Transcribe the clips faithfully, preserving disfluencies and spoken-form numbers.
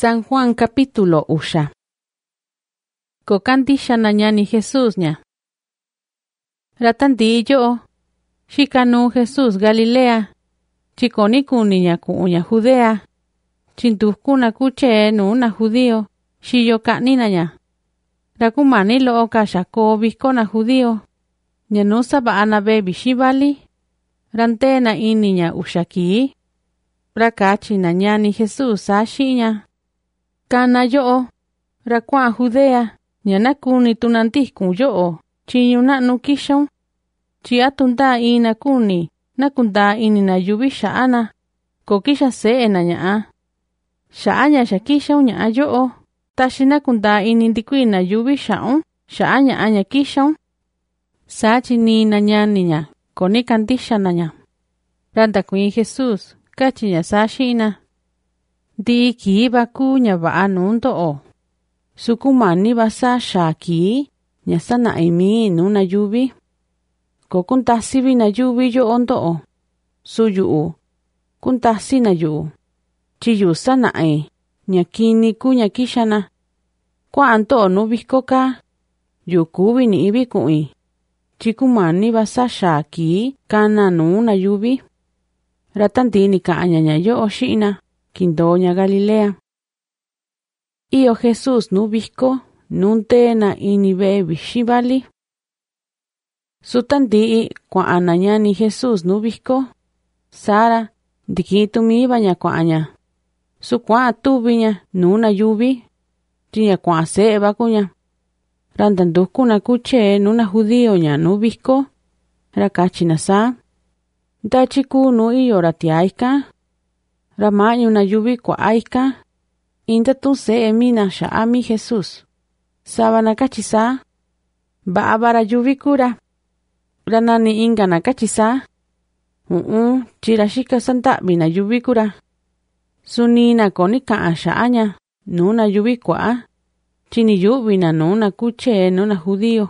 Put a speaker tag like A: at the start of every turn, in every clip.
A: San Juan capítulo usha. Kokandisha nanyani Jesús ña. Ratandillo. Shikanu Jesús Galilea. Chikoni kuniña kuuña Judea. Chintukuna kuche nuna judío. Shiyo kanina ña. Rakumani lo kashako bikona judío. Nyanusa baana bebi shibali. Rantena iniña ushaki. Rakachi nanyani Jesús ashiña. Kana yo, rakwa Judea, nyanakuni tunantikun yo, chiyuna nukishon. Chiatunda ina kuni, nakunda inina yubisha ana, kokisha se enanya. Shaanya shakishon nya yo, tashinakunda inindikuina yubisha on, shaanya anya kishon. Sachi ni nanyani nya, konikandisha nanya. Randa kuin Jesús, kachinya sashina. Di ki baku nya ba nundo o. Sukumani basa shaki nya sana imi nuna yubi. Kokuntasi na yubi yo ondo o. Suyu u. Kuntasi na yu. Chiyu sana e. Nya kini ku nya kishana. Kwa anto nubiko ka. Yukubi ni ibi kui. Chikumani basa shaki kana nuna yubi. Ratandini ka anya yo oshina. Kindoña Galilea. Iyo Jesús nubisco, nunte na inibe bishibali. Sutandi kwa ananyani Jesús nubisco. Sara, dikitu mi baña kwa anya. Su kwa tubiña, nuna yubi. Tiña kwa se bakuña. Randandukuna kuche nuna judío ña nubisco. Rakachina sa. Dachiku nu iyo ratiaika. Ramaño na yubi kwa aika. Inda tu se emina shaami Jesús. Sabana kachisa. Baabara yubi kura. Ranani inga na kachisa. Uh-uh, chirashika santabi na yubi kura. Sunina konika ashaaña. Nuna yubi kwa. Chini yubi na nuna kuche nuna judío.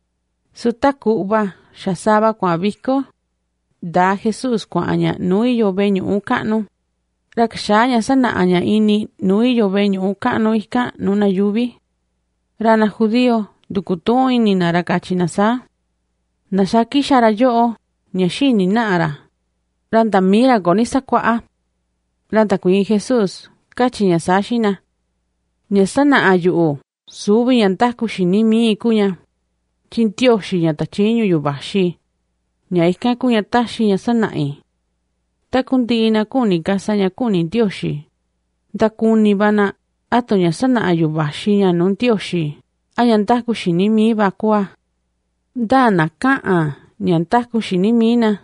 A: Sutakuba shasaba kwa biko. Da Jesús kwa aña nui yo beñu ukano. Rakshanya sana anya ini nui yo beñu ukano ika nuna yubi. Rana judío dukuto ini na rakachina sa. Nasaki shara yo nyashini naara. Randa mira gonisa kwa. Randa kuin Jesús kachinya sashina. Nyasana ayu subi yantaku shini mi ikunya. Chintioshi yantachinyu yubashi. Nyaika kunya tashi nyasana i. Takundi ina kuni kasanya kuni dioshi. Takuni bana ato nyasana ayubashi nya nun dioshi. Ayantaku shinimi bakwa. Dana kaa nyantaku shinimina.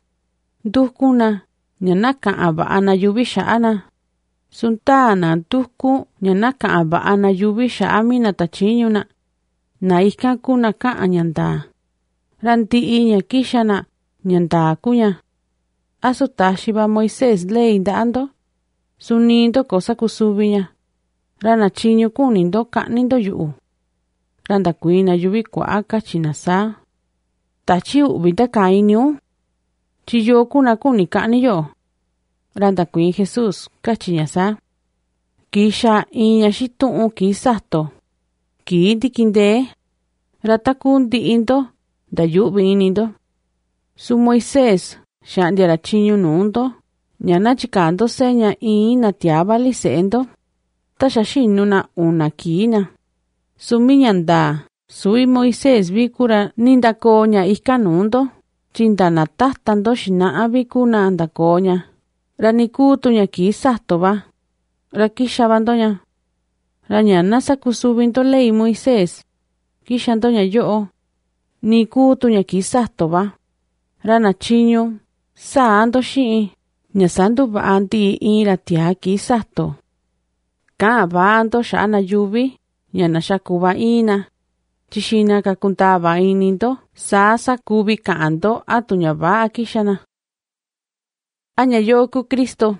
A: Dukuna nyanaka aba ana yubisha ana. Suntana duku nyanaka aba ana yubisha amina tachinyuna. Naika kuna kaa nyanda. Ranti inya kishana nyanda kunya. Aso tashiba Moisés ley dando. Sunindo cosa kusubiña. Rana chinyo kunindo kanindo yu. Randa kuina yubi kwa aka chinasa. Tachi ubita kainyo. Chiyo kuna kuni kani yo. Randa kuin Jesús kachinyasa. Kisha inya shituu kisato. Ki dikinde. Rata kundi indo. Da yubi inindo. Su Moisés. Shandiara chinyu nundo. Nyana chikando seña i na tiabali sendo. Tashashinu na una kina. Sumiñanda. Sui Moisés vikura ninda koña ikanundo. Chindana tahtando shina vikuna anda koña. Ranikutuña kisatoba. Rakishabandoña. Ranyana sakusubinto ley Moisés. Kishandoña yo. Nikutuña kisatoba. Rana chinyo. Saando shi. Nyasandu baanti ira tiaki sato. Ka baando shana yubi. Nyana shakuba ina. Chishina kakuntaba inindo. Sasa kubi kaando atunya ba akishana. Anya yoku Kristo.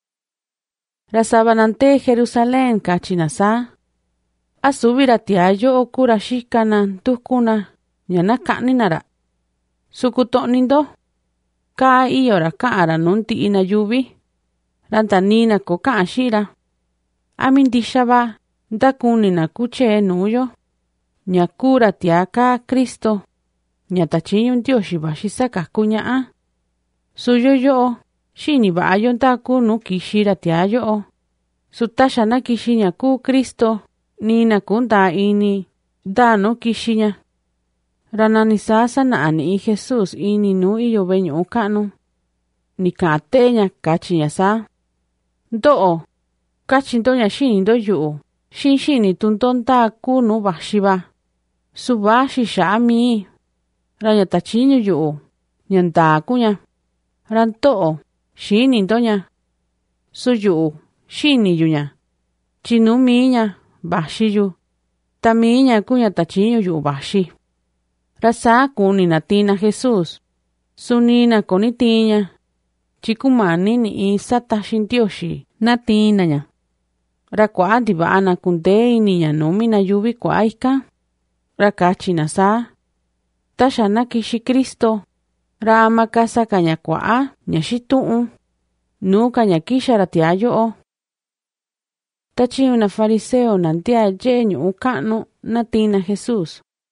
A: Rasabanante Jerusalén kachinasa. Asubira tiayo okura shikana tukuna. Nyana kaninara. Sukuto nindo. Ka iyora kaara nunti ina yubi. Rantanina ko kaashira. Amindixa va ndakunina kuche nuyo. Ñakura tiaka Kristo. Ñatachiñu Ndioxi vaxi sakaku ña'a. Suyo yo'o xini va'a ntaku nu kixira tia yo'o. Sutaxa na kixiña ku Kristo nina kunda ini da nu kixiña. Ranani sasa na ani Jesus ini nu iyo veñu kanu. Nikateña kachiña sa. Ndo'o kachindoña xini ndo yu'u. Xin xini tuntonta ku nu vaxiva. Suvaxi xa'a mi. Raña tachiñu yu'u. Ñandakuña. Ranto'o xini ndoña. Su yu'u xini yuña. Chinu miña vaxiyu. Ta miña kuña tachiñu yu'u vaxi. Rasa kuni na tina Jesus. Sunina koni tiña. Chikumani ni isa taxin Ndioxi na tina ña. Rakua divana kunde iniña numina yuvi kwa ika. Rakachina sa. Tasha na kixi Kristo. Rama kasa kanya kwa ña xitu'un. Nuka ña kixa ratia yo'o. Tachi una fariseo nantia ye ñu'u ka'nu na tina Jesus.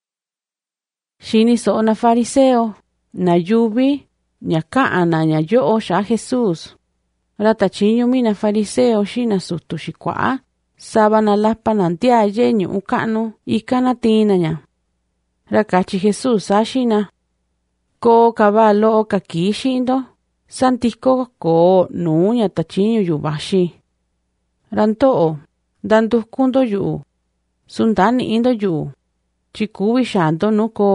A: Xini so'o na fariseo na yuvi ña ka'a na ña yo'o xa Jesus. Ratachiñu mi na fariseo xina sutu xikua'a saba na lapa nantia ye ñu'u ka'nu ika na tina ña. Rakachi Jesus sa xina. Ko kavalo o kakixindo. Santiko ko nuña tachiñu yu vaxi. Ranto'o dandukundo yu'u. Sundani indo yu'u. Chikuvi xando nuko.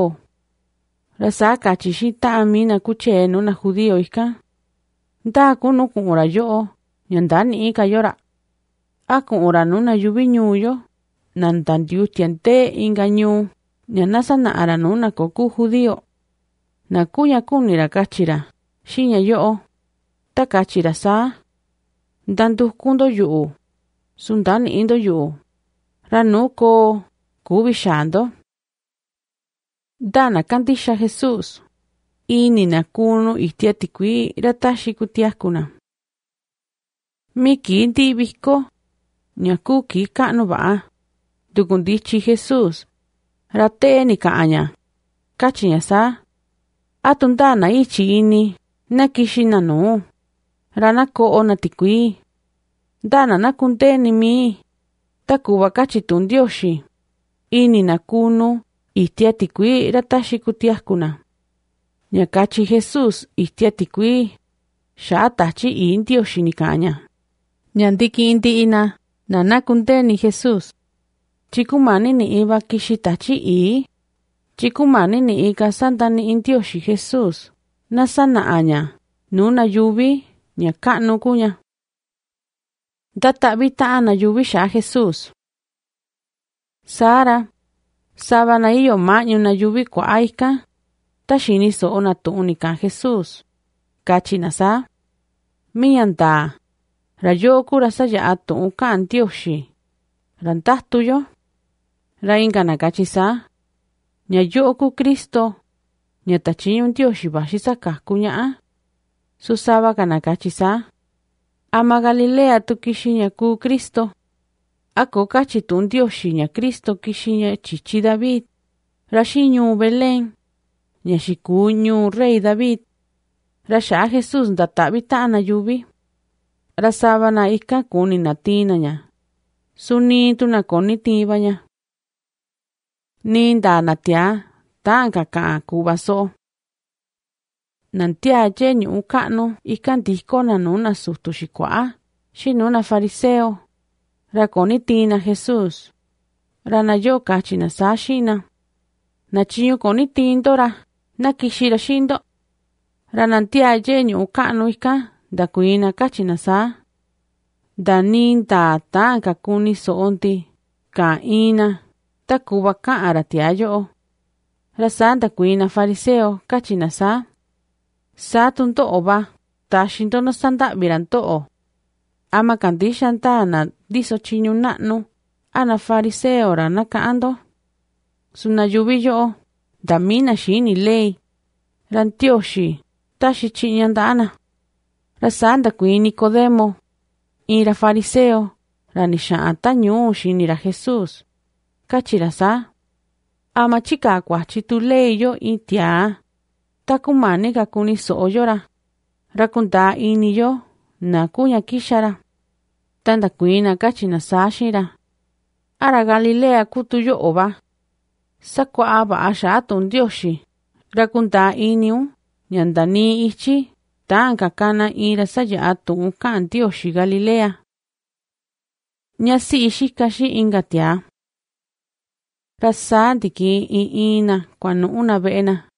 A: Rasaka chixita amina kuche nuna judío ika. Ndaku nuku'ura yo'o. Ñandani ika yora. Aku'ura nuna yuvi ñuyo. Nandandiutiante inga ñu. Ñanasana ara nuna koku judío. Nakuya kunira kachira. Xiña yo'o. Takachira sa. Dandukundo yu'u. Sundani indo yu'u. Ranuko kuvi xando. Dana kandixa Jesus. Ini nakunu itia tikui rataxi kutiakuna. Miki ndi viko. Ñakuki ka'nu va'a. Dukundichi Jesus. Rate ni ka'aña. Kachiña sa. Atundana ichi ini. Nakixina nu. Rana ko'o na tikui. Dana nakunte ni mi. Takuwa kachitun Ndioxi. Ini nakunu itia tikui rataxi kutiakuna. Ñakachi Jesus itia tikui. Xa tachi i Ndioxi ni ka'aña. Ñandiki indi ina. Na nakunte ni Jesus. Chikumani ni iba kixi tachi i. Chikumani ni ika santa ni Ndioxi Jesus. Nasana aña. Nuna yuvi. Ña ka'nu kuña. Datavi ta'a na yuvi xa Jesus. Sara. Sabana iyo mañu na yuvi kwa aika. Taxini so'o na tu'unika Jesus. Kachina sa. Miyanta. Rayoku rasa ya'a tu'un ka'an Ndioxi. Rantahtuyo. Rainga na kachisa. Ña yoku Kristo. Ña tachiñu Ndioxi vaxi sakaku ña'a. Susaba kana kachisa. Ama Galilea tu kixiña ku Kristo. Ako kachitu Ndioxi ña Kristo kixiña chichi David. Raxiñu Belén. Ña xikuñu Rey David. Raxa Jesus ndatavi ta'a na yuvi. Rasaba na ika kuni na tina ña. Sunitu na koni tiba ña. Ninda na tia. Tanka ka'a kuba so. Nantia ye ñu'u ka'nu ika ndiko na nuna sutu xikua'a. Xi nuna fariseo. Rakoni tina Jesus. Rana yo kachina sa xina. Na chiñu koni tindora. Na kixira xindo. Ranantia ye ñu'u ka'nu ika. Dakuina kachina sa. Daninda tanka kuni so'onti. Ka'ina. Takuba ka'ara tia yo'o. Rasanda kuina fariseo kachina sa. Sa tunto'o ba. Taxinto no sanda'viran to'o. Ama kandixan ta na diso chiñu na'nu. Ana fariseo ra na ka'ando. Suna yuvi yo'o. Damina xini ley. Rantioxi. Taxi chiñan da'ana. Rasanda kui Nicodemo. Ira fariseo. ra ni xa'an tañuu xini ra Jesús. Kachi ra saa: ama chika kuachi tu ley yo in tiaa, ta kumani ka kuni so'o yo ra, ra kundaa ini yo na kuña kisha ra. Ta ndakuina kachi na saa xiin ra: ara Galilea kutu yo'o va. Sakua'a va'a xa'a tu'un Ndioxi, ra kundaa iniun ña ndanii ichi ta'an kakana in ra saya'a tu'un ka'an Ndioxi Galilea. Ñasi'i xika xi inka tiaa. Ra saa ndiki in ina kuanu'u na ve'e na.